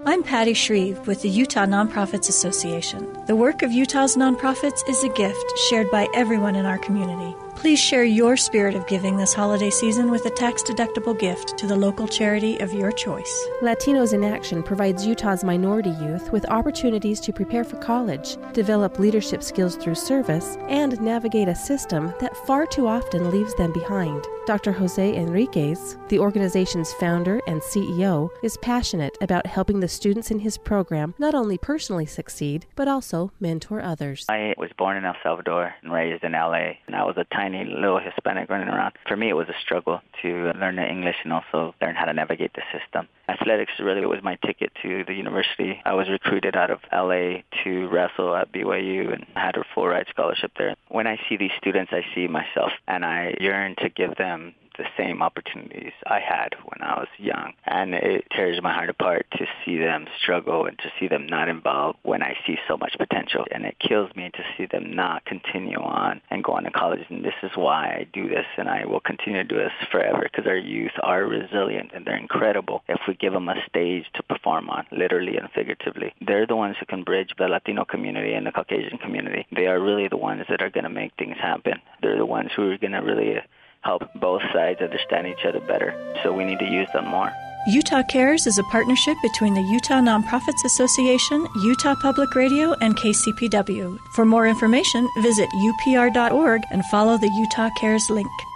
I'm Patty Shreve with the Utah Nonprofits Association. The work of Utah's nonprofits is a gift shared by everyone in our community. Please share your spirit of giving this holiday season with a tax-deductible gift to the local charity of your choice. Latinos in Action provides Utah's minority youth with opportunities to prepare for college, develop leadership skills through service, and navigate a system that far too often leaves them behind. Dr. Jose Enriquez, the organization's founder and CEO, is passionate about helping the students in his program not only personally succeed, but also mentor others. I was born in El Salvador and raised in LA, and I was a tiny little Hispanic running around. For me, it was a struggle to learn the English and also learn how to navigate the system. Athletics really was my ticket to the university. I was recruited out of LA to wrestle at BYU and had a full ride scholarship there. When I see these students, I see myself, and I yearn to give them the same opportunities I had when I was young. And it tears my heart apart to see them struggle and to see them not involved when I see so much potential. And it kills me to see them not continue on and go on to college. And this is why I do this, and I will continue to do this forever, because our youth are resilient and they're incredible if we give them a stage to perform on, literally and figuratively. They're the ones who can bridge the Latino community and the Caucasian community. They are really the ones that are going to make things happen. They're the ones who are going to really help both sides understand each other better. So we need to use them more. Utah Cares is a partnership between the Utah Nonprofits Association, Utah Public Radio, and KCPW. For more information, visit upr.org and follow the Utah Cares link.